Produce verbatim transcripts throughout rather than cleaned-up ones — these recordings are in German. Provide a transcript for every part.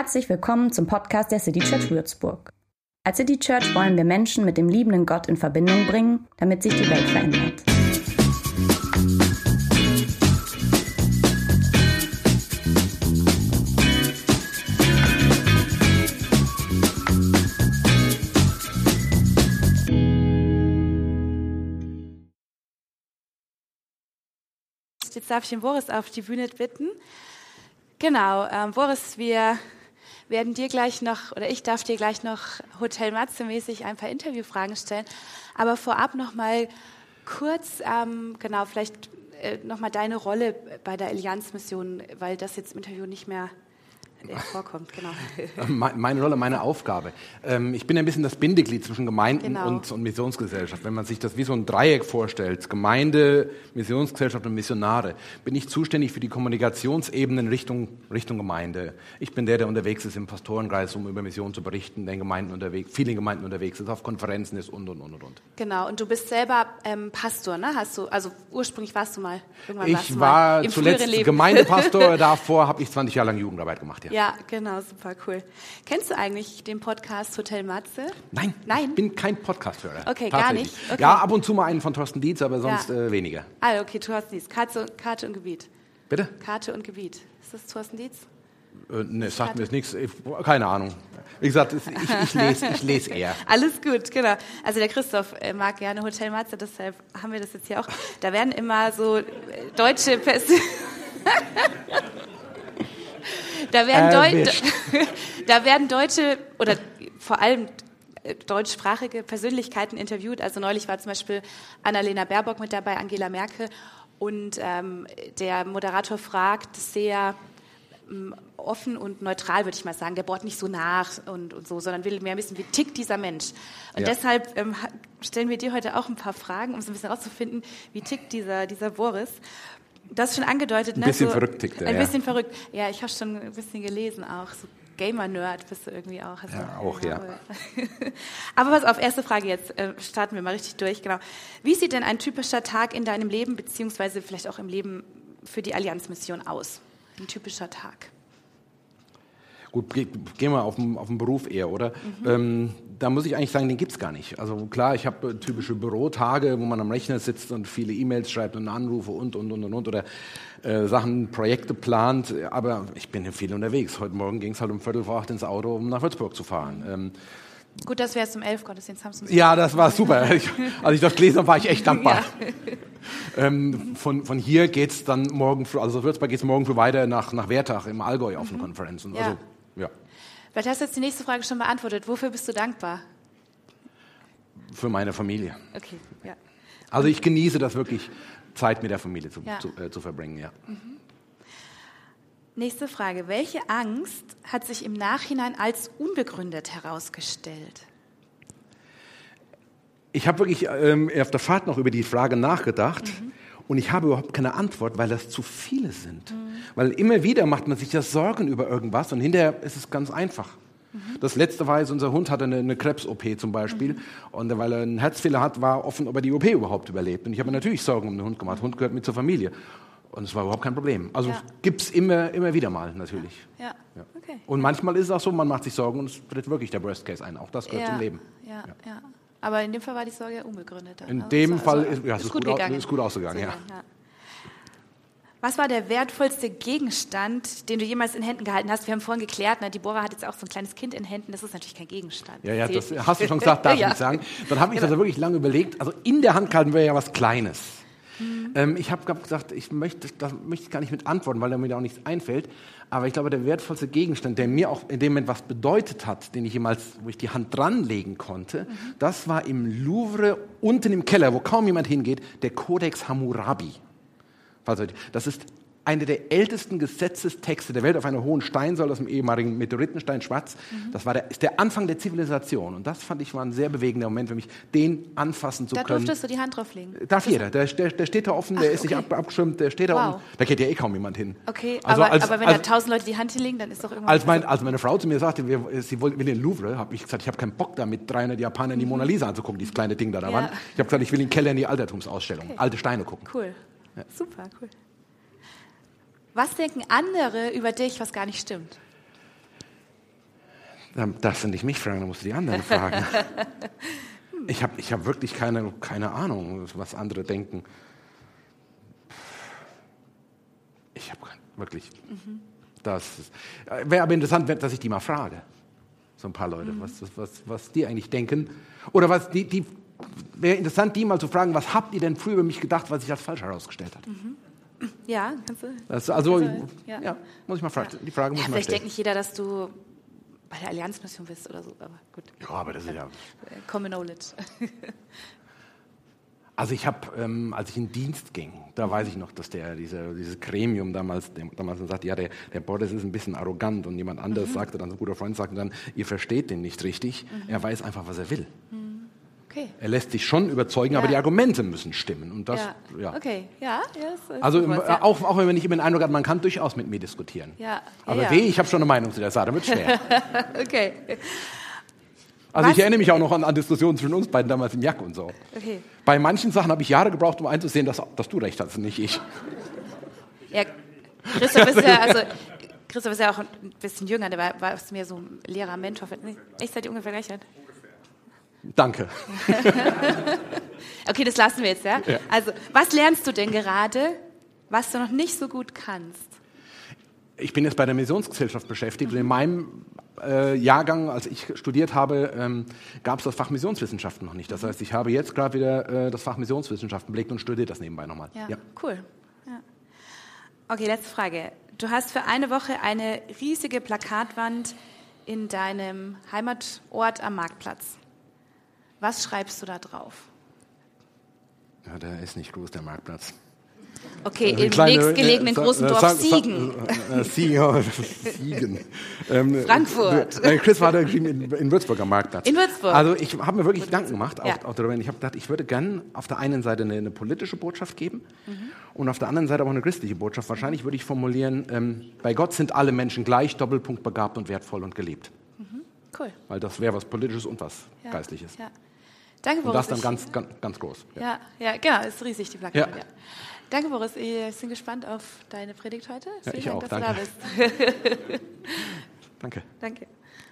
Herzlich willkommen zum Podcast der City Church Würzburg. Als City Church wollen wir Menschen mit dem liebenden Gott in Verbindung bringen, damit sich die Welt verändert. Jetzt darf ich den Boris auf die Bühne bitten. Genau, ähm, Boris, wir werden dir gleich noch, oder ich darf dir gleich noch Hotel Matze-mäßig ein paar Interviewfragen stellen. Aber vorab noch mal kurz, ähm, genau, vielleicht äh, noch mal deine Rolle bei der Allianz-Mission, weil das jetzt im Interview nicht mehr vorkommt, genau. Meine Rolle, meine Aufgabe. Ich bin ein bisschen das Bindeglied zwischen Gemeinden genau. und, und Missionsgesellschaft. Wenn man sich das wie so ein Dreieck vorstellt, Gemeinde, Missionsgesellschaft und Missionare, bin ich zuständig für die Kommunikationsebenen Richtung, Richtung Gemeinde. Ich bin der, der unterwegs ist im Pastorenkreis, um über Mission zu berichten, den Gemeinden unterwegs, vielen Gemeinden unterwegs ist, auf Konferenzen ist und, und, und, und. Genau, und du bist selber ähm, Pastor, ne? Hast du, also ursprünglich warst du mal, irgendwann ich warst du war mal im zuletzt Leben. Gemeindepastor, davor habe ich zwanzig Jahre lang Jugendarbeit gemacht, ja. Ja, genau, super cool. Kennst du eigentlich den Podcast Hotel Matze? Nein, Nein? ich bin kein Podcast-Hörer. Okay, gar nicht? Okay. Ja, ab und zu mal einen von Thorsten Dietz, aber sonst ja. äh, weniger. Ah, okay, Thorsten Dietz. Karte, Karte und Gebiet. Bitte? Karte und Gebiet. Ist das Thorsten Dietz? Äh, ne, sagt mir jetzt nichts. Keine Ahnung. Wie gesagt, ich, ich, lese, ich lese eher. Alles gut, genau. Also der Christoph äh, mag gerne Hotel Matze, deshalb haben wir das jetzt hier auch. Da werden immer so äh, deutsche Personen... Da werden, Deu- da werden deutsche oder vor allem deutschsprachige Persönlichkeiten interviewt. Also neulich war zum Beispiel Annalena Baerbock mit dabei, Angela Merkel. Und ähm, der Moderator fragt sehr ähm, offen und neutral, würde ich mal sagen. Der bohrt nicht so nach und, und so, sondern will mehr wissen, wie tickt dieser Mensch. Und ja. deshalb ähm, stellen wir dir heute auch ein paar Fragen, um so ein bisschen rauszufinden, wie tickt dieser, dieser Boris. Das ist schon angedeutet, ne? Ein bisschen so, verrückt tickt er, Ein ja. bisschen verrückt. Ja, ich habe schon ein bisschen gelesen auch. So Gamer-Nerd bist du irgendwie auch. Also, ja, auch, ja. Aber pass auf, erste Frage jetzt. Äh, starten wir mal richtig durch. Genau. Wie sieht denn ein typischer Tag in deinem Leben, beziehungsweise vielleicht auch im Leben für die Allianz-Mission aus? Ein typischer Tag. Gut, gehen wir auf den, auf den Beruf eher, oder? Mhm. Ähm, da muss ich eigentlich sagen, den gibt's gar nicht. Also klar, ich habe typische Bürotage, wo man am Rechner sitzt und viele E-Mails schreibt und Anrufe und, und, und, und, und oder äh, Sachen, Projekte plant. Aber ich bin viel unterwegs. Heute Morgen ging es halt um Viertel vor acht ins Auto, um nach Würzburg zu fahren. Ähm, Gut, dass wir jetzt um elf Gottesdienst haben. Ja, das war super. Ich, als ich das gelesen habe, war ich echt dankbar. Ja. Ähm, von, von hier geht's dann morgen früh, also aus Würzburg geht's morgen früh weiter nach, nach Wertach im Allgäu auf eine mhm. Konferenz. Und ja. Also, ja. Vielleicht hast du jetzt die nächste Frage schon beantwortet. Wofür bist du dankbar? Für meine Familie. Okay, ja. Also ich genieße das wirklich, Zeit mit der Familie zu, ja. zu, äh, zu verbringen, ja. Mhm. Nächste Frage. Welche Angst hat sich im Nachhinein als unbegründet herausgestellt? Ich habe wirklich ähm, auf der Fahrt noch über die Frage nachgedacht mhm. und ich habe überhaupt keine Antwort, weil das zu viele sind. Mhm. Weil immer wieder macht man sich ja Sorgen über irgendwas und hinterher ist es ganz einfach. Mhm. Das letzte war, unser Hund hatte eine, eine Krebs-O P zum Beispiel mhm. und weil er einen Herzfehler hat, war offen, ob er die O P überhaupt überlebt. Und ich habe mir natürlich Sorgen um den Hund gemacht. Hund gehört mit zur Familie. Und es war überhaupt kein Problem. Also ja. gibt es immer, immer wieder mal, natürlich. Ja. Ja. Okay. Und manchmal ist es auch so, man macht sich Sorgen und es tritt wirklich der Worst Case ein. Auch das gehört ja. zum Leben. Ja. Ja. Ja. Aber in dem Fall war die Sorge unbegründet. In also dem also Fall also ist, ja, ist, ist, gut gut gegangen. Aus, ist gut ausgegangen, ja. ja. Was war der wertvollste Gegenstand, den du jemals in Händen gehalten hast? Wir haben vorhin geklärt, ne, die Bora hat jetzt auch so ein kleines Kind in Händen. Das ist natürlich kein Gegenstand. Ja, ja, das hast du schon gesagt, darf ich ja. nicht sagen. Dann habe ich genau. das wirklich lange überlegt. Also in der Hand gehalten wäre ja was Kleines. Mhm. Ähm, ich habe gesagt, ich möchte, das möchte ich gar nicht mit antworten, weil mir da auch nichts einfällt. Aber ich glaube, der wertvollste Gegenstand, der mir auch in dem Moment was bedeutet hat, den ich jemals, wo ich die Hand dranlegen konnte, mhm. das war im Louvre unten im Keller, wo kaum jemand hingeht, der Codex Hammurabi. Das ist einer der ältesten Gesetzestexte der Welt auf einer hohen Steinsäule aus dem ehemaligen Meteoritenstein Schwarz. Mhm. Das war der, ist der Anfang der Zivilisation. Und das fand ich war ein sehr bewegender Moment für mich, den anfassen zu da können. Da durftest du die Hand drauflegen? Darf jeder. Der, der, der steht da offen, Ach, der ist okay. nicht ab, abgeschirmt, der steht da wow. unten. Da geht ja eh kaum jemand hin. Okay, also aber, als, aber wenn als, da tausend Leute die Hand hinlegen, dann ist doch irgendwann... Als, mein, als meine Frau zu mir sagte, wir, sie will in den Louvre, habe ich gesagt, ich habe keinen Bock da mit dreihundert Japanern die Mona Lisa anzugucken, dieses kleine Ding da da ja. Wand. Ich habe gesagt, ich will in den Keller in die Altertumsausstellung, okay. alte Steine gucken. Cool, ja. super, cool. Was denken andere über dich, was gar nicht stimmt? Dann darfst du nicht mich fragen, dann musst du die anderen fragen. Ich habe ich hab wirklich keine, keine Ahnung, was andere denken. Ich habe wirklich... Mhm. Das wäre aber interessant, dass ich die mal frage. So ein paar Leute, mhm. was, was, was die eigentlich denken. Oder was die, die wäre interessant, die mal zu fragen, was habt ihr denn früher über mich gedacht, was sich als falsch herausgestellt hat? Mhm. Ja, kannst du. Das, also, also ja. ja, muss ich mal fragen. Ja. Die Frage muss ja, ich mal vielleicht stellen. denkt nicht jeder, dass du bei der Allianzmission bist oder so, aber gut. Ja, aber das ist ja... Common Knowledge. Also ich habe, ähm, als ich in Dienst ging, da weiß ich noch, dass der diese, dieses Gremium damals, dem, damals sagte, ja, der, der Boris ist ein bisschen arrogant und jemand anderes mhm. sagte dann, so ein guter Freund sagte dann, ihr versteht den nicht richtig, mhm. er weiß einfach, was er will. Mhm. Okay. Er lässt sich schon überzeugen, ja. aber die Argumente müssen stimmen. Und das, ja. ja. Okay, ja. ja also was, ja. auch, auch wenn man nicht immer den Eindruck hat, man kann durchaus mit mir diskutieren. Ja. Aber ja. weh, ich habe schon eine Meinung zu der Sache, wird schwer. Okay. Also Was? ich erinnere mich auch noch an, an Diskussionen zwischen uns beiden damals im Jack und so. Okay. Bei manchen Sachen habe ich Jahre gebraucht, um einzusehen, dass, dass du recht hast, nicht ich. Ja, Christoph ist ja, also, Christoph ist ja auch ein bisschen jünger, der war, war mir so ein Lehrer, Mentor. Echt, seid ihr ungefähr gleich alt? Danke. Okay, das lassen wir jetzt, ja? ja? Also, was lernst du denn gerade, was du noch nicht so gut kannst? Ich bin jetzt bei der Missionsgesellschaft beschäftigt mhm. und in meinem äh, Jahrgang, als ich studiert habe, ähm, gab es das Fach Missionswissenschaften noch nicht. Das heißt, ich habe jetzt gerade wieder äh, das Fach Missionswissenschaften belegt und studiere das nebenbei nochmal. Ja, ja. Cool. Ja. Okay, letzte Frage. Du hast für eine Woche eine riesige Plakatwand in deinem Heimatort am Marktplatz. Was schreibst du da drauf? Ja, der ist nicht groß, der Marktplatz. Okay, im kleine, nächstgelegenen äh, großen Dorf sag, Siegen. Äh, Siegen. Siegen. Ähm, Frankfurt. Äh, Chris war da geschrieben in, in Würzburg am Marktplatz. In Würzburg. Also ich habe mir wirklich Gedanken gemacht, ja. auch, auch darüber. Ich habe gedacht, ich würde gerne auf der einen Seite eine, eine politische Botschaft geben mhm. und auf der anderen Seite auch eine christliche Botschaft. Wahrscheinlich würde ich formulieren, ähm, bei Gott sind alle Menschen gleich, Doppelpunkt begabt und wertvoll und geliebt. Mhm. Cool. Weil das wäre was Politisches und was ja. Geistliches. Ja. Danke, Boris. Und das dann ganz, ganz, ganz groß. Ja, ja, ja genau, ist riesig, die Plakate. Ja. Ja. Danke, Boris. Wir sind gespannt auf deine Predigt heute. Ja, Vielen ich Dank, auch. dass Danke. du da bist. Danke. Danke.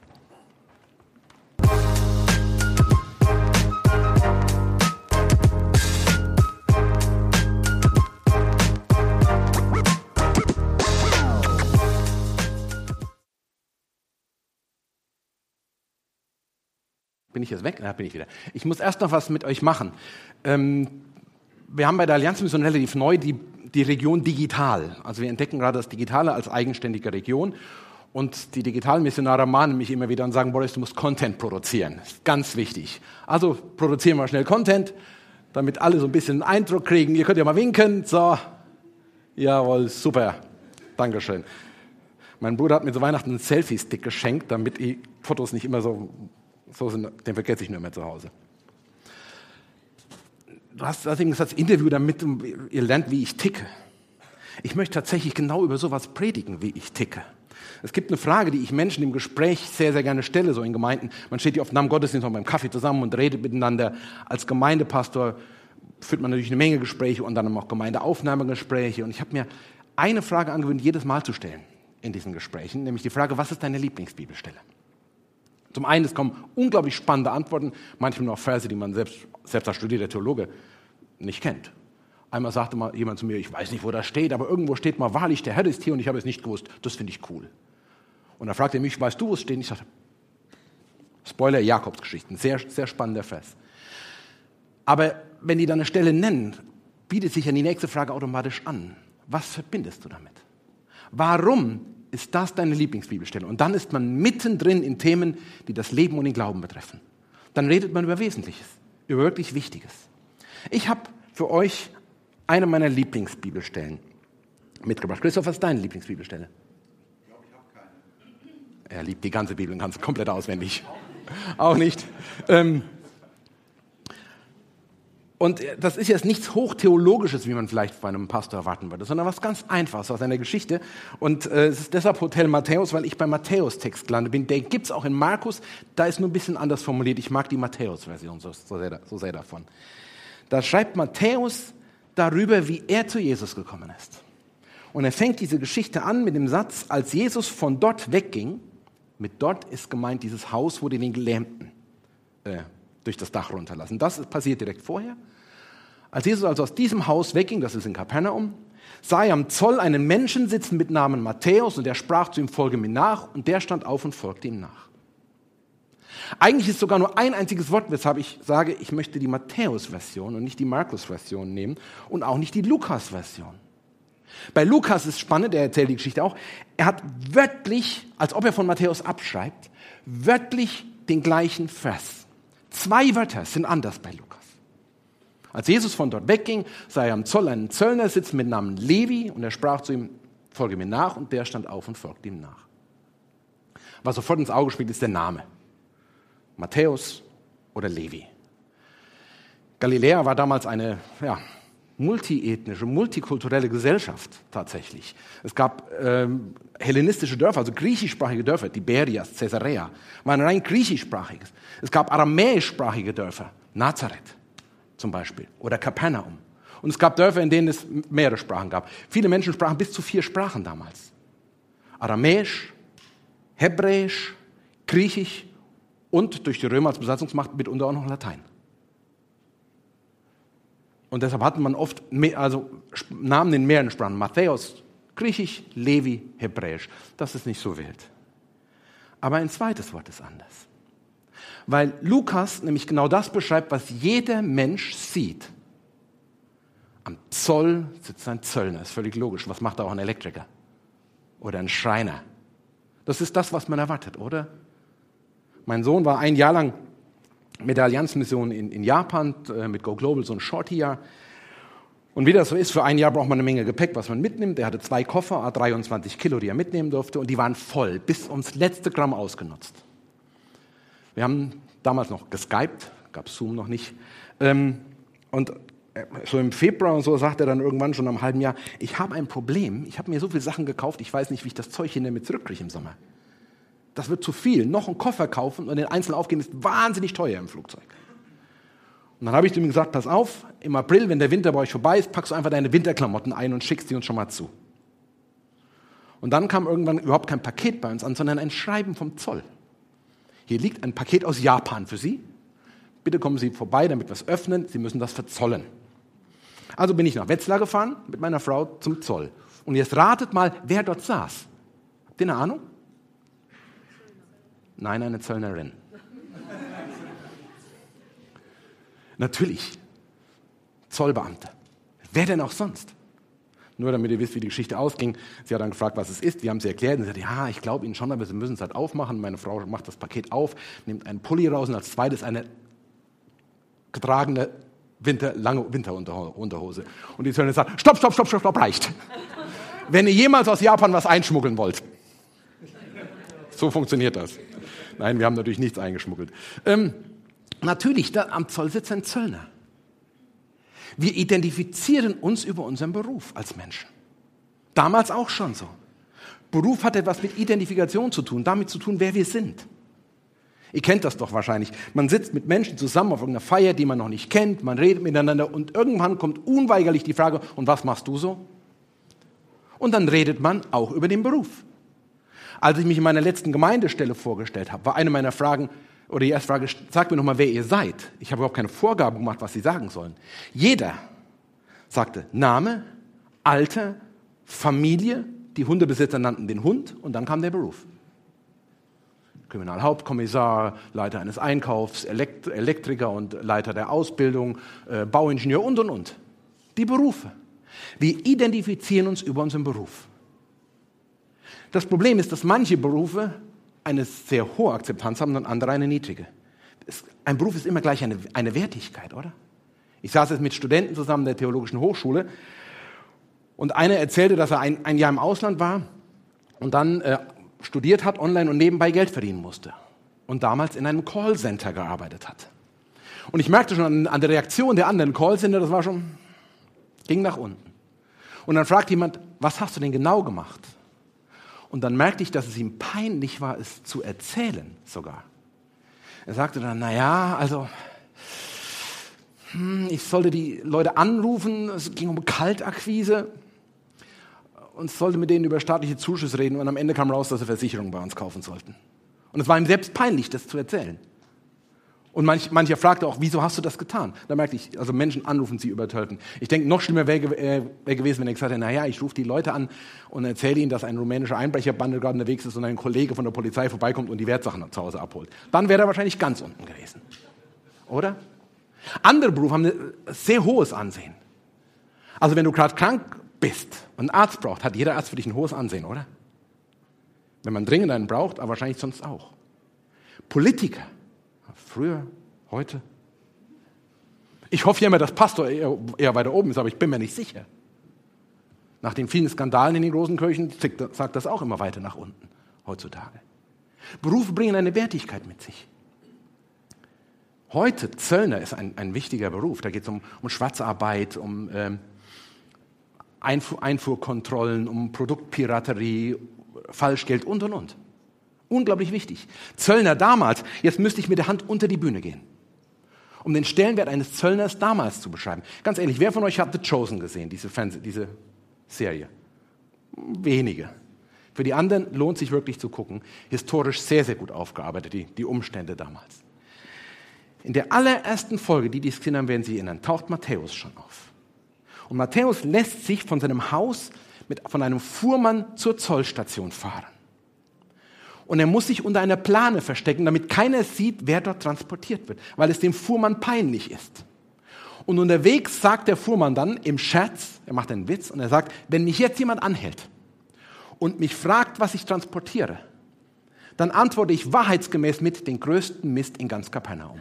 Bin ich jetzt weg? Ja, bin ich wieder. Ich muss erst noch was mit euch machen. Ähm, wir haben bei der Allianzmission relativ neu die, die Region digital. Also wir entdecken gerade das Digitale als eigenständige Region. Und die digitalen Missionare mahnen mich immer wieder und sagen, Boris, du musst Content produzieren. Das ist ganz wichtig. Also produzieren wir schnell Content, damit alle so ein bisschen einen Eindruck kriegen. Ihr könnt ja mal winken. So, jawohl, super. Dankeschön. Mein Bruder hat mir zu Weihnachten einen Selfie-Stick geschenkt, damit die Fotos nicht immer so, so sind. Den vergesse ich nur mehr zu Hause. Du hast, du hast eben gesagt, das Interview, damit ihr lernt, wie ich ticke. Ich möchte tatsächlich genau über sowas predigen, wie ich ticke. Es gibt eine Frage, die ich Menschen im Gespräch sehr, sehr gerne stelle, so in Gemeinden. Man steht hier oft nach dem Gottesdienst beim Kaffee zusammen und redet miteinander. Als Gemeindepastor führt man natürlich eine Menge Gespräche und dann auch Gemeindeaufnahmegespräche. Und ich habe mir eine Frage angewöhnt, jedes Mal zu stellen in diesen Gesprächen, nämlich die Frage, was ist deine Lieblingsbibelstelle? Zum einen, es kommen unglaublich spannende Antworten, manchmal noch Verse, die man selbst, selbst als studierter Theologe nicht kennt. Einmal sagte mal jemand zu mir, ich weiß nicht, wo das steht, aber irgendwo steht mal, wahrlich, der Herr ist hier und ich habe es nicht gewusst. Das finde ich cool. Und dann fragte er mich, weißt du, wo es steht? Und ich sagte, Spoiler, Jakobsgeschichten, sehr, sehr spannender Vers. Aber wenn die dann eine Stelle nennen, bietet sich ja die nächste Frage automatisch an. Was verbindest du damit? Warum ist das deine Lieblingsbibelstelle? Und dann ist man mittendrin in Themen, die das Leben und den Glauben betreffen. Dann redet man über Wesentliches, über wirklich Wichtiges. Ich habe für euch eine meiner Lieblingsbibelstellen mitgebracht. Christoph, was ist deine Lieblingsbibelstelle? Ich glaube, ich habe keine. Er liebt die ganze Bibel und kann es komplett auswendig. Auch nicht. Ähm und das ist jetzt nichts Hochtheologisches, wie man vielleicht bei einem Pastor erwarten würde, sondern was ganz Einfaches aus einer Geschichte. Und äh, es ist deshalb Hotel Matthäus, weil ich beim Matthäus-Text gelandet bin. Den gibt es auch in Markus, da ist nur ein bisschen anders formuliert. Ich mag die Matthäus-Version so, so, sehr, so sehr davon. Da schreibt Matthäus darüber, wie er zu Jesus gekommen ist. Und er fängt diese Geschichte an mit dem Satz, als Jesus von dort wegging, Mit dort ist gemeint dieses Haus, wo die den Gelähmten äh, durch das Dach runterlassen. Das passiert direkt vorher. Als Jesus also aus diesem Haus wegging, das ist in Kapernaum, sah er am Zoll einen Menschen sitzen mit Namen Matthäus und er sprach zu ihm, folge mir nach, und der stand auf und folgte ihm nach. Eigentlich ist sogar nur ein einziges Wort, weshalb ich sage, ich möchte die Matthäus-Version und nicht die Markus-Version nehmen und auch nicht die Lukas-Version. Bei Lukas ist spannend, er erzählt die Geschichte auch, er hat wörtlich, als ob er von Matthäus abschreibt, wörtlich den gleichen Vers. Zwei Wörter sind anders bei Lukas. Als Jesus von dort wegging, sah er am Zoll einen Zöllner sitzen mit Namen Levi und er sprach zu ihm, folge mir nach, und der stand auf und folgte ihm nach. Was sofort ins Auge springt, ist der Name. Matthäus oder Levi. Galiläa war damals eine ja, multiethnische, multikulturelle Gesellschaft tatsächlich. Es gab ähm, hellenistische Dörfer, also griechischsprachige Dörfer, Tiberias, Caesarea, waren rein griechischsprachiges. Es gab aramäischsprachige Dörfer, Nazareth zum Beispiel oder Kapernaum. Und es gab Dörfer, in denen es mehrere Sprachen gab. Viele Menschen sprachen bis zu vier Sprachen damals. Aramäisch, Hebräisch, Griechisch und durch die Römer als Besatzungsmacht mitunter auch noch Latein. Und deshalb hatte man oft mehr, also Namen in mehreren Sprachen. Matthäus, Griechisch, Levi, Hebräisch. Das ist nicht so wild. Aber ein zweites Wort ist anders. Weil Lukas nämlich genau das beschreibt, was jeder Mensch sieht. Am Zoll sitzt ein Zöllner, ist völlig logisch. Was macht da auch ein Elektriker? Oder ein Schreiner? Das ist das, was man erwartet, oder? Mein Sohn war ein Jahr lang mit der Allianzmission in, in Japan, äh, mit Go Global, so ein Short-Jahr. Und wie das so ist, für ein Jahr braucht man eine Menge Gepäck, was man mitnimmt. Er hatte zwei Koffer, dreiundzwanzig Kilo, die er mitnehmen durfte, und die waren voll, bis ums letzte Gramm ausgenutzt. Wir haben damals noch geskypt, gab Zoom noch nicht. Ähm, und so im Februar und so sagt er dann irgendwann schon am halben Jahr, ich habe ein Problem, ich habe mir so viele Sachen gekauft, ich weiß nicht, wie ich das Zeug hinter mir zurückkriege im Sommer. Das wird zu viel. Noch einen Koffer kaufen und den einzeln aufgeben ist wahnsinnig teuer im Flugzeug. Und dann habe ich zu ihm gesagt, pass auf, im April, wenn der Winter bei euch vorbei ist, packst du einfach deine Winterklamotten ein und schickst die uns schon mal zu. Und dann kam irgendwann überhaupt kein Paket bei uns an, sondern ein Schreiben vom Zoll. Hier liegt ein Paket aus Japan für Sie. Bitte kommen Sie vorbei, damit wir es öffnen. Sie müssen das verzollen. Also bin ich nach Wetzlar gefahren mit meiner Frau zum Zoll. Und jetzt ratet mal, wer dort saß. Habt ihr eine Ahnung? Nein, eine Zöllnerin. Natürlich. Zollbeamte. Wer denn auch sonst? Nur damit ihr wisst, wie die Geschichte ausging. Sie hat dann gefragt, was es ist. Wir haben sie erklärt. Und sie hat gesagt, ja, ich glaube Ihnen schon, aber Sie müssen es halt aufmachen. Meine Frau macht das Paket auf, nimmt einen Pulli raus und als zweites eine getragene Winter, lange Winterunterhose. Und die Zöllnerin sagt, stopp, stopp, stopp, stopp, stopp, reicht. Wenn ihr jemals aus Japan was einschmuggeln wollt. So funktioniert das. Nein, wir haben natürlich nichts eingeschmuggelt. Ähm, natürlich, da am Zoll sitzt ein Zöllner. Wir identifizieren uns über unseren Beruf als Menschen. Damals auch schon so. Beruf hat etwas mit Identifikation zu tun, damit zu tun, wer wir sind. Ihr kennt das doch wahrscheinlich. Man sitzt mit Menschen zusammen auf irgendeiner Feier, die man noch nicht kennt, man redet miteinander und irgendwann kommt unweigerlich die Frage, und was machst du so? Und dann redet man auch über den Beruf. Als ich mich in meiner letzten Gemeindestelle vorgestellt habe, war eine meiner Fragen, oder die erste Frage, sagt mir nochmal, wer ihr seid. Ich habe überhaupt keine Vorgabe gemacht, was sie sagen sollen. Jeder sagte Name, Alter, Familie, die Hundebesitzer nannten den Hund und dann kam der Beruf. Kriminalhauptkommissar, Leiter eines Einkaufs, Elekt- Elektriker und Leiter der Ausbildung, äh, Bauingenieur und, und, und. Die Berufe. Wir identifizieren uns über unseren Beruf. Das Problem ist, dass manche Berufe eine sehr hohe Akzeptanz haben und andere eine niedrige. Es, ein Beruf ist immer gleich eine, eine Wertigkeit, oder? Ich saß jetzt mit Studenten zusammen der Theologischen Hochschule und einer erzählte, dass er ein, ein Jahr im Ausland war und dann äh, studiert hat online und nebenbei Geld verdienen musste und damals in einem Callcenter gearbeitet hat. Und ich merkte schon an, an der Reaktion der anderen Callcenter, das war schon, ging nach unten. Und dann fragt jemand, was hast du denn genau gemacht? Und dann merkte ich, dass es ihm peinlich war, es zu erzählen sogar. Er sagte dann, naja, also hm, ich sollte die Leute anrufen, es ging um Kaltakquise und sollte mit denen über staatliche Zuschüsse reden und am Ende kam raus, dass sie Versicherungen bei uns kaufen sollten. Und es war ihm selbst peinlich, das zu erzählen. Und manch, mancher fragte auch, wieso hast du das getan? Da merkte ich, also Menschen anrufen, sie übertölpeln. Ich denke, noch schlimmer wäre äh, wär gewesen, wenn er gesagt hätte, naja, ich rufe die Leute an und erzähle ihnen, dass ein rumänischer Einbrecherbande gerade unterwegs ist und ein Kollege von der Polizei vorbeikommt und die Wertsachen zu Hause abholt. Dann wäre er wahrscheinlich ganz unten gewesen. Oder? Andere Berufe haben ein sehr hohes Ansehen. Also wenn du gerade krank bist und einen Arzt braucht, hat jeder Arzt für dich ein hohes Ansehen, oder? Wenn man dringend einen braucht, aber wahrscheinlich sonst auch. Politiker. Früher, heute. Ich hoffe ja immer, dass Pastor eher, eher weiter oben ist, aber ich bin mir nicht sicher. Nach den vielen Skandalen in den großen Kirchen sagt das auch immer weiter nach unten heutzutage. Berufe bringen eine Wertigkeit mit sich. Heute, Zöllner ist ein, ein wichtiger Beruf. Da geht es um, um Schwarzarbeit, um ähm, Einfuhr, Einfuhrkontrollen, um Produktpiraterie, Falschgeld und, und, und. Unglaublich wichtig. Zöllner damals, jetzt müsste ich mit der Hand unter die Bühne gehen, um den Stellenwert eines Zöllners damals zu beschreiben. Ganz ehrlich, wer von euch hat The Chosen gesehen, diese, Fernseh-, diese Serie? Wenige. Für die anderen lohnt sich wirklich zu gucken. Historisch sehr, sehr gut aufgearbeitet, die, die Umstände damals. In der allerersten Folge, die dies gesehen haben, werden Sie erinnern, taucht Matthäus schon auf. Und Matthäus lässt sich von seinem Haus mit, von einem Fuhrmann zur Zollstation fahren. Und er muss sich unter einer Plane verstecken, damit keiner sieht, wer dort transportiert wird, weil es dem Fuhrmann peinlich ist. Und unterwegs sagt der Fuhrmann dann im Scherz, er macht einen Witz und er sagt, wenn mich jetzt jemand anhält und mich fragt, was ich transportiere, dann antworte ich wahrheitsgemäß mit den größten Mist in ganz Kapernaum.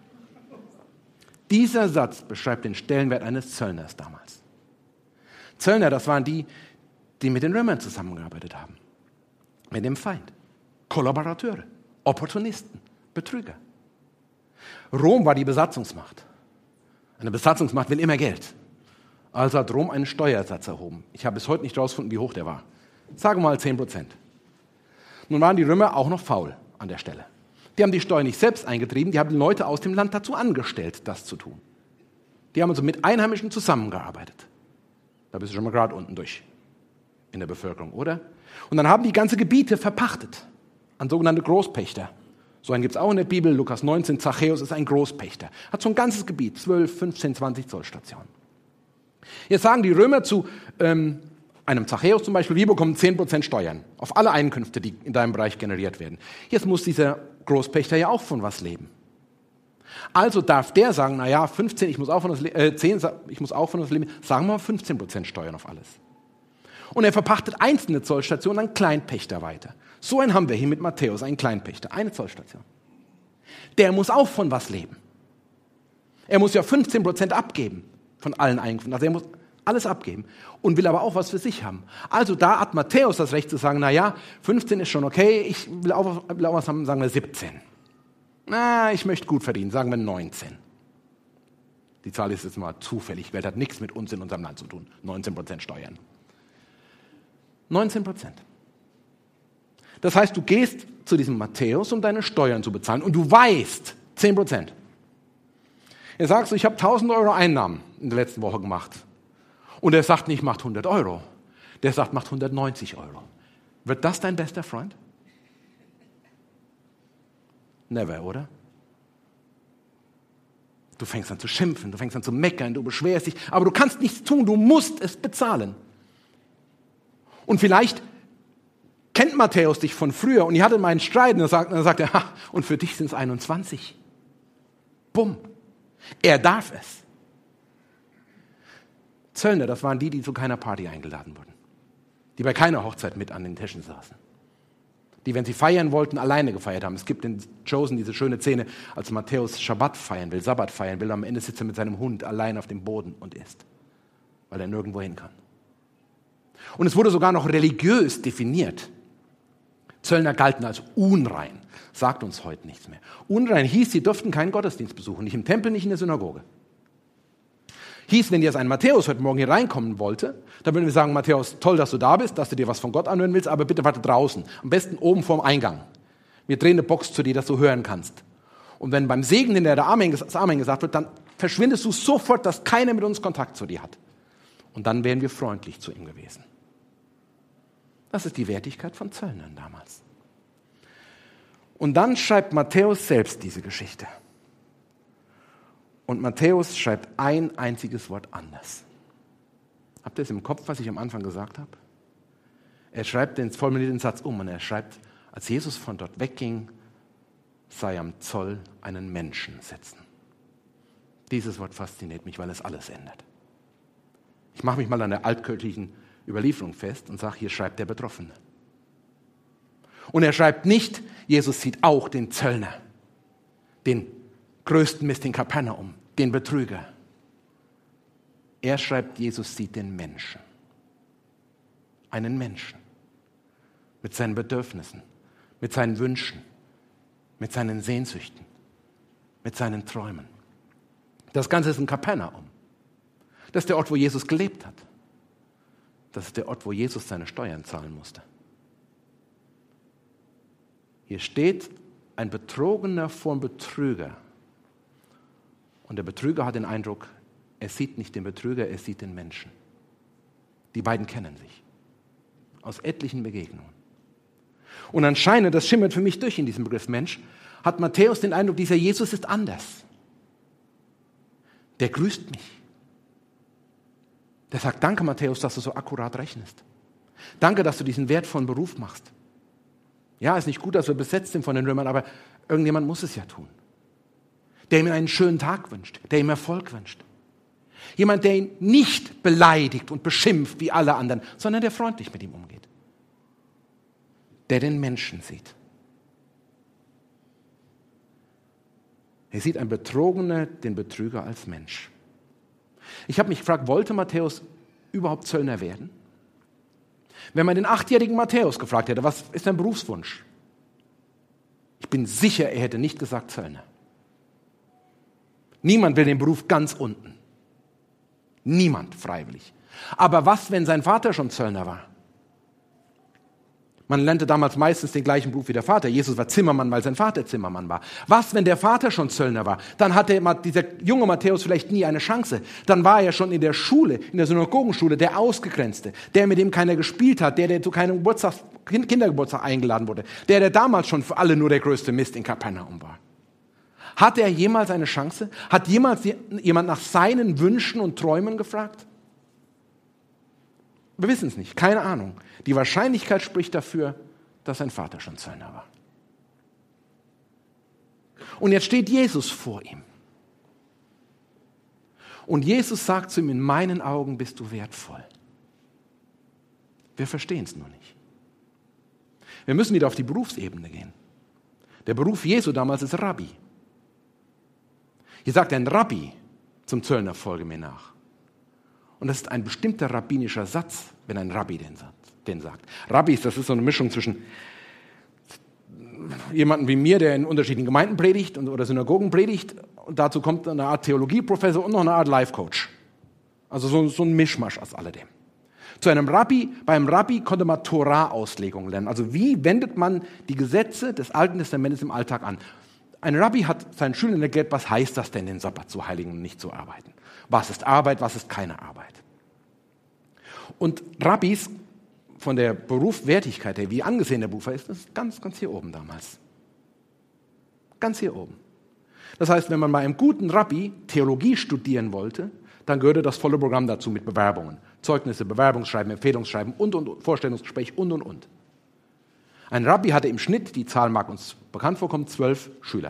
Dieser Satz beschreibt den Stellenwert eines Zöllners damals. Zöllner, das waren die, die mit den Römern zusammengearbeitet haben, mit dem Feind. Kollaborateure, Opportunisten, Betrüger. Rom war die Besatzungsmacht. Eine Besatzungsmacht will immer Geld. Also hat Rom einen Steuersatz erhoben. Ich habe bis heute nicht herausgefunden, wie hoch der war. Sagen wir mal zehn Prozent. Nun waren die Römer auch noch faul an der Stelle. Die haben die Steuer nicht selbst eingetrieben, die haben Leute aus dem Land dazu angestellt, das zu tun. Die haben also mit Einheimischen zusammengearbeitet. Da bist du schon mal gerade unten durch in der Bevölkerung, oder? Und dann haben die ganze Gebiete verpachtet an sogenannte Großpächter. So einen gibt es auch in der Bibel, Lukas neunzehn, Zachäus ist ein Großpächter. Hat so ein ganzes Gebiet, zwölf, fünfzehn, zwanzig Zollstationen. Jetzt sagen die Römer zu ähm, einem Zachäus zum Beispiel, wir bekommen zehn Prozent Steuern auf alle Einkünfte, die in deinem Bereich generiert werden. Jetzt muss dieser Großpächter ja auch von was leben. Also darf der sagen, naja, fünfzehn, ich muss auch von das, äh, zehn, ich muss auch von das leben, sagen wir mal fünfzehn Prozent Steuern auf alles. Und er verpachtet einzelne Zollstationen an Kleinpächter weiter. So einen haben wir hier mit Matthäus, einen Kleinpächter, eine Zollstation. Der muss auch von was leben. Er muss ja fünfzehn Prozent abgeben von allen Einkünften. Also er muss alles abgeben und will aber auch was für sich haben. Also da hat Matthäus das Recht zu sagen, na ja, fünfzehn ist schon okay, ich will auch, will auch was haben, sagen wir siebzehn. Na, ich möchte gut verdienen, sagen wir neunzehn. Die Zahl ist jetzt mal zufällig, weil das hat nichts mit uns in unserem Land zu tun. neunzehn Prozent Steuern. neunzehn Prozent. Das heißt, du gehst zu diesem Matthäus, um deine Steuern zu bezahlen und du weißt, zehn Prozent. Er sagt so, ich habe tausend Euro Einnahmen in der letzten Woche gemacht. Und er sagt nicht, macht hundert Euro. Der sagt, macht hundertneunzig Euro. Wird das dein bester Freund? Never, oder? Du fängst an zu schimpfen, du fängst an zu meckern, du beschwerst dich, aber du kannst nichts tun, du musst es bezahlen. Und vielleicht kennt Matthäus dich von früher und ihr hattet mal einen Streit und dann sagt, dann sagt er, ha, und für dich sind es einundzwanzig. Bumm. Er darf es. Zöllner, das waren die, die zu keiner Party eingeladen wurden. Die bei keiner Hochzeit mit an den Tischen saßen. Die, wenn sie feiern wollten, alleine gefeiert haben. Es gibt in Chosen diese schöne Szene, als Matthäus Schabbat feiern will, Sabbat feiern will, am Ende sitzt er mit seinem Hund allein auf dem Boden und isst, weil er nirgendwo hin kann. Und es wurde sogar noch religiös definiert. Zöllner galten als unrein. Sagt uns heute nichts mehr. Unrein hieß, sie durften keinen Gottesdienst besuchen, nicht im Tempel, nicht in der Synagoge. Hieß, wenn jetzt ein Matthäus heute Morgen hier reinkommen wollte, dann würden wir sagen, Matthäus, toll, dass du da bist, dass du dir was von Gott anhören willst, aber bitte warte draußen. Am besten oben vorm Eingang. Wir drehen eine Box zu dir, dass du hören kannst. Und wenn beim Segen hinterher der Amen, das Amen gesagt wird, dann verschwindest du sofort, dass keiner mit uns Kontakt zu dir hat. Und dann wären wir freundlich zu ihm gewesen. Das ist die Wertigkeit von Zöllnern damals. Und dann schreibt Matthäus selbst diese Geschichte. Und Matthäus schreibt ein einziges Wort anders. Habt ihr es im Kopf, was ich am Anfang gesagt habe? Er schreibt den, formuliert den Satz um und er schreibt, als Jesus von dort wegging, sei am Zoll einen Menschen sitzen. Dieses Wort fasziniert mich, weil es alles ändert. Ich mache mich mal an der altkirchlichen Überlieferung fest und sage, hier schreibt der Betroffene. Und er schreibt nicht, Jesus sieht auch den Zöllner, den größten Mist in Kapernaum, den Betrüger. Er schreibt, Jesus sieht den Menschen. Einen Menschen. Mit seinen Bedürfnissen, mit seinen Wünschen, mit seinen Sehnsüchten, mit seinen Träumen. Das Ganze ist in Kapernaum. Das ist der Ort, wo Jesus gelebt hat. Das ist der Ort, wo Jesus seine Steuern zahlen musste. Hier steht ein Betrogener vor einem Betrüger. Und der Betrüger hat den Eindruck, er sieht nicht den Betrüger, er sieht den Menschen. Die beiden kennen sich. Aus etlichen Begegnungen. Und anscheinend, das schimmert für mich durch in diesem Begriff Mensch, hat Matthäus den Eindruck, dieser Jesus ist anders. Der grüßt mich. Der sagt, danke Matthäus, dass du so akkurat rechnest. Danke, dass du diesen wertvollen Beruf machst. Ja, ist nicht gut, dass wir besetzt sind von den Römern, aber irgendjemand muss es ja tun. Der ihm einen schönen Tag wünscht, der ihm Erfolg wünscht. Jemand, der ihn nicht beleidigt und beschimpft wie alle anderen, sondern der freundlich mit ihm umgeht. Der den Menschen sieht. Er sieht ein Betrogener den Betrüger als Mensch. Ich habe mich gefragt, wollte Matthäus überhaupt Zöllner werden? Wenn man den achtjährigen Matthäus gefragt hätte, was ist dein Berufswunsch? Ich bin sicher, er hätte nicht gesagt Zöllner. Niemand will den Beruf ganz unten. Niemand freiwillig. Aber was, wenn sein Vater schon Zöllner war? Man lernte damals meistens den gleichen Beruf wie der Vater. Jesus war Zimmermann, weil sein Vater Zimmermann war. Was, wenn der Vater schon Zöllner war? Dann hatte dieser junge Matthäus vielleicht nie eine Chance. Dann war er schon in der Schule, in der Synagogenschule, der Ausgegrenzte, der, mit dem keiner gespielt hat, der, der zu keinem Geburtstag, Kindergeburtstag eingeladen wurde, der, der damals schon für alle nur der größte Mist in Kapernaum war. Hat er jemals eine Chance? Hat jemals jemand nach seinen Wünschen und Träumen gefragt? Wir wissen es nicht, keine Ahnung. Die Wahrscheinlichkeit spricht dafür, dass sein Vater schon Zöllner war. Und jetzt steht Jesus vor ihm. Und Jesus sagt zu ihm, in meinen Augen bist du wertvoll. Wir verstehen es nur nicht. Wir müssen wieder auf die Berufsebene gehen. Der Beruf Jesu damals ist Rabbi. Hier sagt ein Rabbi zum Zöllner, folge mir nach. Und das ist ein bestimmter rabbinischer Satz, wenn ein Rabbi den, den sagt. Rabbis, das ist so eine Mischung zwischen jemandem wie mir, der in unterschiedlichen Gemeinden predigt und, oder Synagogen predigt. Und dazu kommt eine Art Theologieprofessor und noch eine Art Life-Coach. Also so, so ein Mischmasch aus alledem. Zu einem Rabbi, beim Rabbi konnte man Torah-Auslegung lernen. Also wie wendet man die Gesetze des Alten Testamentes im Alltag an? Ein Rabbi hat seinen Schülern erklärt, was heißt das denn, den Sabbat zu heiligen und nicht zu arbeiten? Was ist Arbeit, was ist keine Arbeit? Und Rabbis, von der Berufswertigkeit her, wie angesehen der Beruf ist, das ist ganz, ganz hier oben damals. Ganz hier oben. Das heißt, wenn man bei einem guten Rabbi Theologie studieren wollte, dann gehörte das volle Programm dazu mit Bewerbungen. Zeugnisse, Bewerbungsschreiben, Empfehlungsschreiben und, und, Vorstellungsgespräch und, und, und. Ein Rabbi hatte im Schnitt, die Zahl mag uns bekannt vorkommen, zwölf Schüler.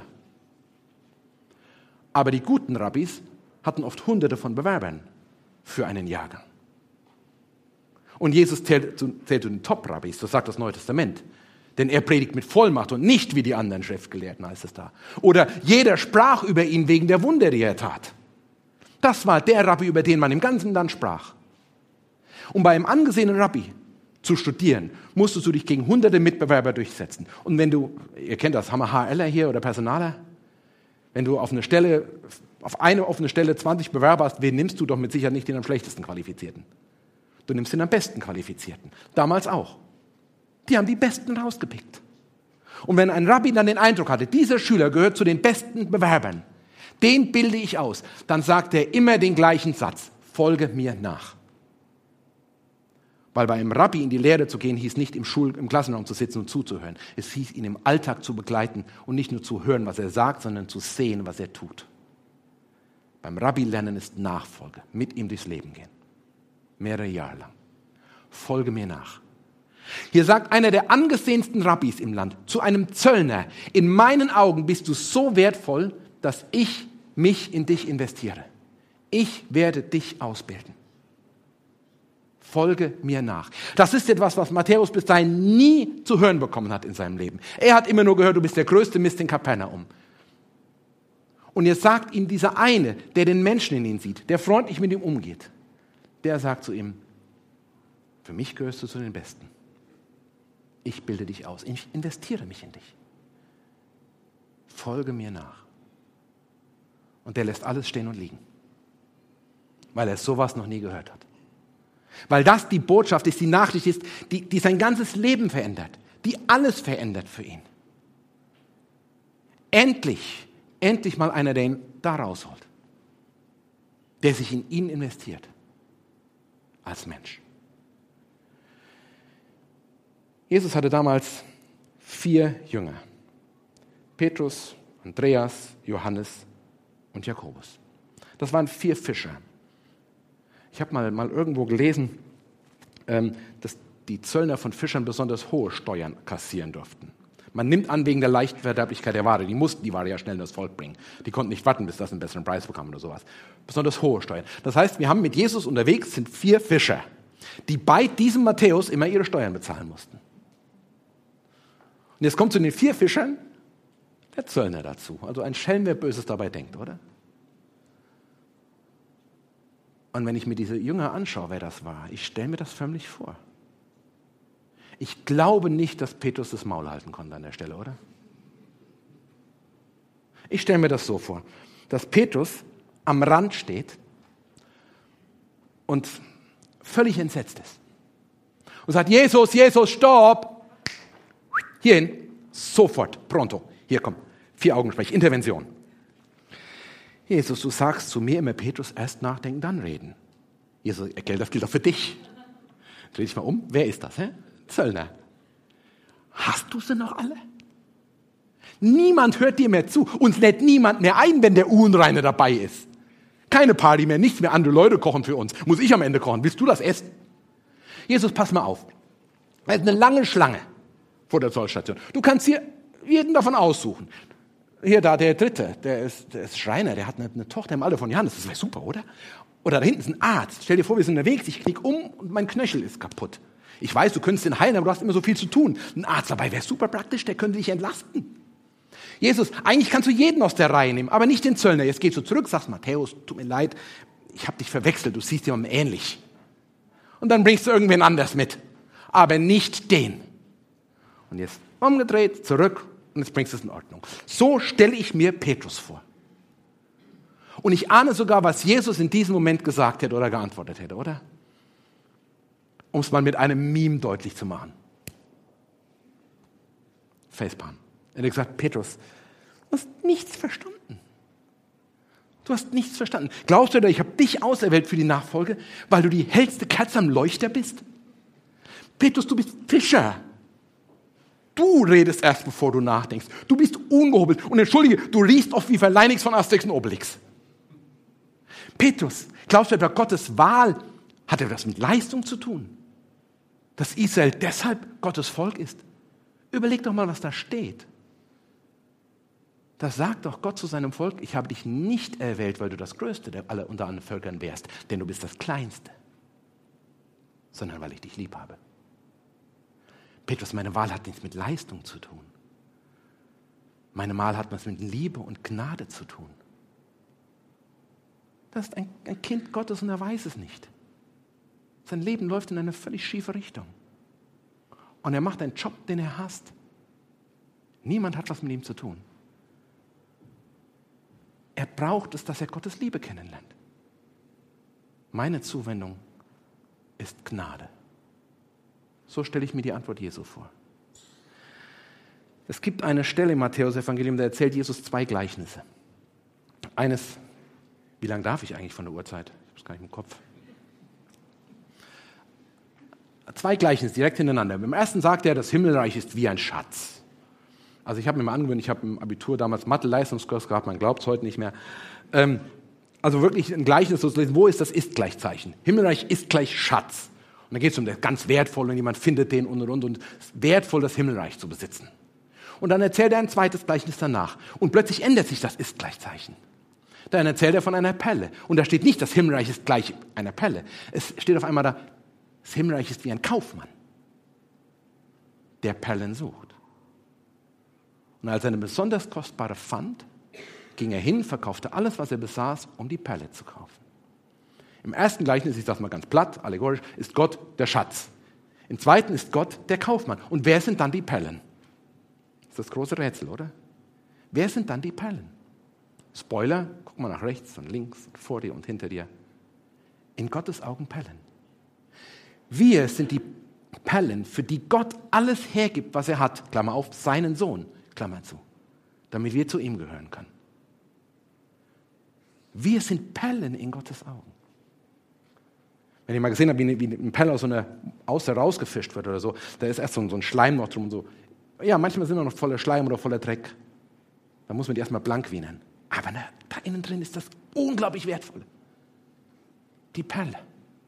Aber die guten Rabbis hatten oft Hunderte von Bewerbern für einen Jahrgang. Und Jesus zählt zu, zählt zu den Top-Rabbis, das sagt das Neue Testament. Denn er predigt mit Vollmacht und nicht wie die anderen Schriftgelehrten, heißt es da. Oder jeder sprach über ihn wegen der Wunder, die er tat. Das war der Rabbi, über den man im ganzen Land sprach. Um bei einem angesehenen Rabbi zu studieren, musstest du dich gegen hunderte Mitbewerber durchsetzen. Und wenn du, ihr kennt das, haben wir HRler hier oder Personaler, wenn du auf eine Stelle, auf eine offene Stelle zwanzig Bewerber hast, wen nimmst du doch mit Sicherheit nicht den am schlechtesten Qualifizierten? Du nimmst den am besten Qualifizierten. Damals auch. Die haben die Besten rausgepickt. Und wenn ein Rabbi dann den Eindruck hatte, dieser Schüler gehört zu den besten Bewerbern, den bilde ich aus, dann sagt er immer den gleichen Satz: Folge mir nach. Weil bei einem Rabbi in die Lehre zu gehen, hieß nicht im, Schul-, im Klassenraum zu sitzen und zuzuhören. Es hieß, ihn im Alltag zu begleiten und nicht nur zu hören, was er sagt, sondern zu sehen, was er tut. Beim Rabbi lernen ist Nachfolge, mit ihm durchs Leben gehen. Mehrere Jahre lang. Folge mir nach. Hier sagt einer der angesehensten Rabbis im Land zu einem Zöllner, in meinen Augen bist du so wertvoll, dass ich mich in dich investiere. Ich werde dich ausbilden. Folge mir nach. Das ist etwas, was Matthäus bis dahin nie zu hören bekommen hat in seinem Leben. Er hat immer nur gehört, du bist der größte Mist in Kapernaum. Und jetzt sagt ihm dieser eine, der den Menschen in ihn sieht, der freundlich mit ihm umgeht, der sagt zu ihm, für mich gehörst du zu den Besten. Ich bilde dich aus. Ich investiere mich in dich. Folge mir nach. Und der lässt alles stehen und liegen, weil er sowas noch nie gehört hat. Weil das die Botschaft ist, die Nachricht ist, die, die sein ganzes Leben verändert, die alles verändert für ihn. Endlich, endlich mal einer, der ihn da rausholt, der sich in ihn investiert, als Mensch. Jesus hatte damals vier Jünger, Petrus, Andreas, Johannes und Jakobus. Das waren vier Fischer. Ich habe mal, mal irgendwo gelesen, ähm, dass die Zöllner von Fischern besonders hohe Steuern kassieren durften. Man nimmt an, wegen der Leichtverderblichkeit der Ware. Die mussten die Ware ja schnell in das Volk bringen. Die konnten nicht warten, bis das einen besseren Preis bekam oder sowas. Besonders hohe Steuern. Das heißt, wir haben mit Jesus unterwegs, sind vier Fischer, die bei diesem Matthäus immer ihre Steuern bezahlen mussten. Und jetzt kommt zu den vier Fischern der Zöllner dazu. Also ein Schelm, wer Böses dabei denkt, oder? Und wenn ich mir diese Jünger anschaue, wer das war, ich stelle mir das förmlich vor. Ich glaube nicht, dass Petrus das Maul halten konnte an der Stelle, oder? Ich stelle mir das so vor, dass Petrus am Rand steht und völlig entsetzt ist. Und sagt, Jesus, Jesus, stopp! Hierhin, sofort, pronto. Hier, komm, vier Augensprech, Intervention. Jesus, du sagst zu mir immer, Petrus, erst nachdenken, dann reden. Jesus, das gilt auch für dich. Dreh dich mal um, wer ist das? Hä? Zöllner. Hast du sie noch alle? Niemand hört dir mehr zu. Uns lädt niemand mehr ein, wenn der Unreine dabei ist. Keine Party mehr, nichts mehr. Andere Leute kochen für uns. Muss ich am Ende kochen? Willst du das essen? Jesus, pass mal auf. Da ist eine lange Schlange vor der Zollstation. Du kannst hier jeden davon aussuchen. Hier, da, der Dritte, der ist, der ist Schreiner, der hat eine, eine Tochter im Alter von Johannes. Das wäre super, oder? Oder da hinten ist ein Arzt. Stell dir vor, wir sind unterwegs, ich knick um und mein Knöchel ist kaputt. Ich weiß, du könntest ihn heilen, aber du hast immer so viel zu tun. Ein Arzt dabei wäre super praktisch, der könnte dich entlasten. Jesus, eigentlich kannst du jeden aus der Reihe nehmen, aber nicht den Zöllner. Jetzt gehst du zurück, sagst, Matthäus, tut mir leid, ich habe dich verwechselt, du siehst jemandem ähnlich. Und dann bringst du irgendwen anders mit, aber nicht den. Und jetzt umgedreht, zurück und jetzt bringst du es in Ordnung. So stelle ich mir Petrus vor. Und ich ahne sogar, was Jesus in diesem Moment gesagt hätte oder geantwortet hätte, oder? Um es mal mit einem Meme deutlich zu machen. Facepalm. Er hat gesagt, Petrus, du hast nichts verstanden. Du hast nichts verstanden. Glaubst du, ich habe dich auserwählt für die Nachfolge, weil du die hellste Kerze am Leuchter bist? Petrus, du bist Fischer. Du redest erst, bevor du nachdenkst. Du bist ungehobelt. Und entschuldige, du riechst oft wie Verleinix von Asterix und Obelix. Petrus, glaubst du etwa, Gottes Wahl hat etwas mit Leistung zu tun? Dass Israel deshalb Gottes Volk ist? Überleg doch mal, was da steht. Da sagt doch Gott zu seinem Volk, ich habe dich nicht erwählt, weil du das Größte der aller unter allen Völkern wärst, denn du bist das Kleinste, sondern weil ich dich lieb habe. Petrus, meine Wahl hat nichts mit Leistung zu tun. Meine Wahl hat was mit Liebe und Gnade zu tun. Das ist ein, ein Kind Gottes und er weiß es nicht. Sein Leben läuft in eine völlig schiefe Richtung. Und er macht einen Job, den er hasst. Niemand hat was mit ihm zu tun. Er braucht es, dass er Gottes Liebe kennenlernt. Meine Zuwendung ist Gnade. So stelle ich mir die Antwort Jesu vor. Es gibt eine Stelle im Matthäus-Evangelium, da erzählt Jesus zwei Gleichnisse. Eines, wie lange darf ich eigentlich von der Uhrzeit? Ich habe es gar nicht im Kopf. zwei Gleichnisse direkt hintereinander. Im ersten sagt er, das Himmelreich ist wie ein Schatz. Also ich habe mir mal angewöhnt, ich habe im Abitur damals Mathe-Leistungskurs gehabt, man glaubt es heute nicht mehr. Ähm, also wirklich ein Gleichnis so zu lesen, wo ist das Ist-Gleichzeichen? Himmelreich ist gleich Schatz. Und dann geht es um das ganz wertvoll und jemand findet den und und und und es ist wertvoll, das Himmelreich zu besitzen. Und dann erzählt er ein zweites Gleichnis danach. Und plötzlich ändert sich das Ist-Gleichzeichen. Dann erzählt er von einer Pelle. Und da steht nicht, das Himmelreich ist gleich einer Pelle. Es steht auf einmal da, das Himmelreich ist wie ein Kaufmann, der Perlen sucht. Und als er eine besonders kostbare fand, ging er hin, verkaufte alles, was er besaß, um die Perle zu kaufen. Im ersten Gleichnis, ich sage es mal ganz platt, allegorisch, ist Gott der Schatz. Im zweiten ist Gott der Kaufmann. Und wer sind dann die Perlen? Das ist das große Rätsel, oder? Wer sind dann die Perlen? Spoiler, guck mal nach rechts und links und vor dir und hinter dir. In Gottes Augen Perlen. Wir sind die Perlen, für die Gott alles hergibt, was er hat, Klammer auf, seinen Sohn, Klammer zu, damit wir zu ihm gehören können. Wir sind Perlen in Gottes Augen. Wenn ihr mal gesehen habt, wie, wie ein Perle aus so einer Auster rausgefischt wird oder so, da ist erst so ein, so ein Schleim noch drum und so. Ja, manchmal sind wir noch voller Schleim oder voller Dreck. Da muss man die erstmal blank wienern. Aber na, da innen drin ist das unglaublich wertvoll. Die Perle.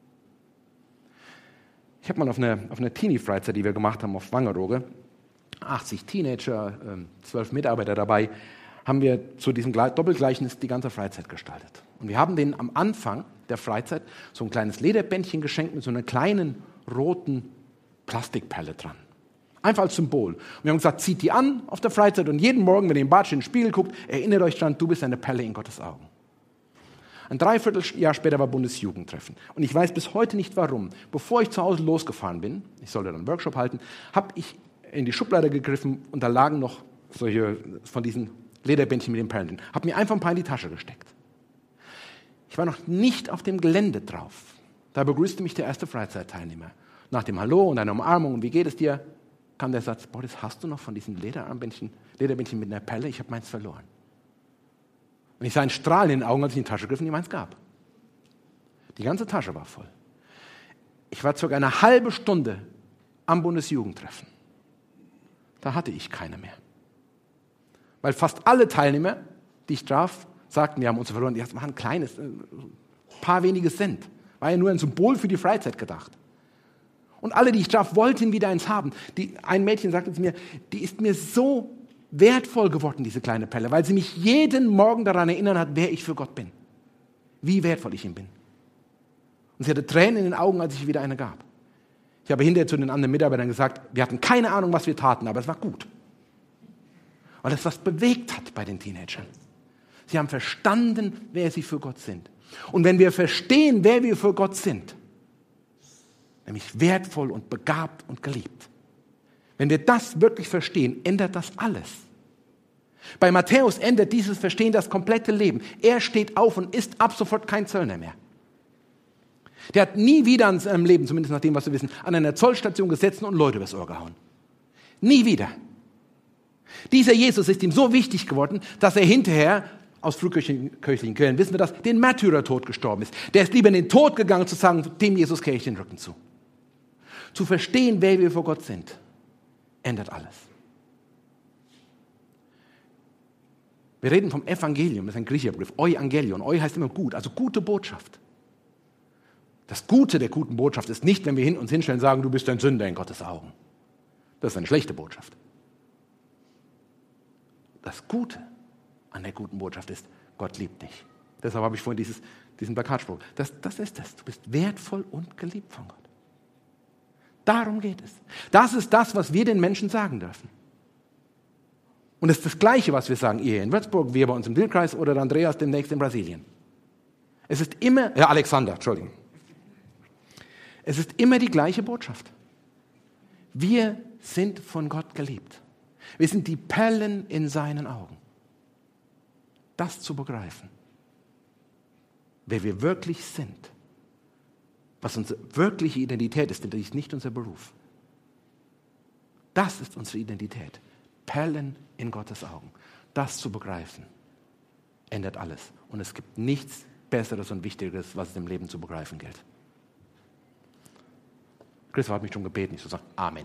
Ich habe mal auf einer auf eine Teenie-Freizeit, die wir gemacht haben auf Wangerooge, achtzig Teenager, zwölf Mitarbeiter dabei, haben wir zu diesem Doppelgleichnis die ganze Freizeit gestaltet. Und wir haben denen am Anfang der Freizeit so ein kleines Lederbändchen geschenkt mit so einer kleinen roten Plastikperle dran. Einfach als Symbol. Und wir haben gesagt, zieht die an auf der Freizeit und jeden Morgen, wenn ihr im Bad in den Spiegel guckt, erinnert euch daran, du bist eine Perle in Gottes Augen. Ein Dreivierteljahr später war Bundesjugendtreffen. Und ich weiß bis heute nicht warum. Bevor ich zu Hause losgefahren bin, ich sollte dann einen Workshop halten, habe ich in die Schublade gegriffen und da lagen noch solche von diesen Lederbändchen mit den Perlen drin. Habe mir einfach ein paar in die Tasche gesteckt. Ich war noch nicht auf dem Gelände drauf. Da begrüßte mich der erste Freizeitteilnehmer. Nach dem Hallo und einer Umarmung und wie geht es dir, kam der Satz, Boris, hast du noch von diesen Lederarmbändchen, Lederbändchen mit einer Perle? Ich habe meins verloren. Und ich sah einen Strahlen in den Augen, als ich in die Tasche griff und ihm meins gab. Die ganze Tasche war voll. Ich war circa eine halbe Stunde am Bundesjugendtreffen. Da hatte ich keine mehr. Weil fast alle Teilnehmer, die ich traf, sagten, wir haben uns verloren. Die waren ein kleines, ein paar wenige Cent. War ja nur ein Symbol für die Freizeit gedacht. Und alle, die ich traf, wollten wieder eins haben. Die, ein Mädchen sagte zu mir, die ist mir so wertvoll geworden, diese kleine Perle, weil sie mich jeden Morgen daran erinnern hat, wer ich für Gott bin. Wie wertvoll ich ihm bin. Und sie hatte Tränen in den Augen, als ich ihr wieder eine gab. Ich habe hinterher zu den anderen Mitarbeitern gesagt, wir hatten keine Ahnung, was wir taten, aber es war gut. Weil es was bewegt hat bei den Teenagern. Sie haben verstanden, wer sie für Gott sind. Und wenn wir verstehen, wer wir für Gott sind, nämlich wertvoll und begabt und geliebt. Wenn wir das wirklich verstehen, ändert das alles. Bei Matthäus ändert dieses Verstehen das komplette Leben. Er steht auf und ist ab sofort kein Zöllner mehr. Der hat nie wieder in seinem Leben, zumindest nach dem, was wir wissen, an einer Zollstation gesessen und Leute übers Ohr gehauen. Nie wieder. Dieser Jesus ist ihm so wichtig geworden, dass er hinterher, aus frühkirchlichen Quellen wissen wir das, den Märtyrertod gestorben ist. Der ist lieber in den Tod gegangen, zu sagen, dem Jesus kehre ich den Rücken zu. Zu verstehen, wer wir vor Gott sind, ändert alles. Wir reden vom Evangelium, das ist ein griechischer Begriff, Euangelion. Eu heißt immer gut, also gute Botschaft. Das Gute der guten Botschaft ist nicht, wenn wir uns hinstellen und sagen, du bist ein Sünder in Gottes Augen. Das ist eine schlechte Botschaft. Das Gute an der guten Botschaft ist, Gott liebt dich. Deshalb habe ich vorhin dieses, diesen Plakatspruch. Das, das ist es. Du bist wertvoll und geliebt von Gott. Darum geht es. Das ist das, was wir den Menschen sagen dürfen. Und es ist das Gleiche, was wir sagen, ihr in Würzburg, wir bei uns im Dillkreis oder der Andreas demnächst in Brasilien. Es ist immer, ja, Alexander, Entschuldigung. Es ist immer die gleiche Botschaft. Wir sind von Gott geliebt. Wir sind die Perlen in seinen Augen. Das zu begreifen, wer wir wirklich sind, was unsere wirkliche Identität ist, denn das ist nicht unser Beruf. Das ist unsere Identität. Perlen in Gottes Augen. Das zu begreifen, ändert alles. Und es gibt nichts Besseres und Wichtigeres, was es im Leben zu begreifen gilt. Christoph hat mich schon gebeten. Ich so sage, Amen.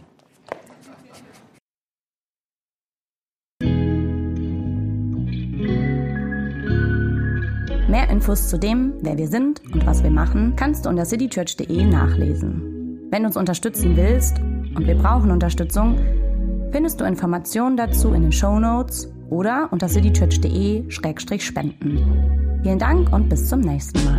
Mehr Infos zu dem, wer wir sind und was wir machen, kannst du unter citychurch punkt de nachlesen. Wenn du uns unterstützen willst, und wir brauchen Unterstützung, findest du Informationen dazu in den Shownotes oder unter citychurch punkt de slash spenden. Vielen Dank und bis zum nächsten Mal.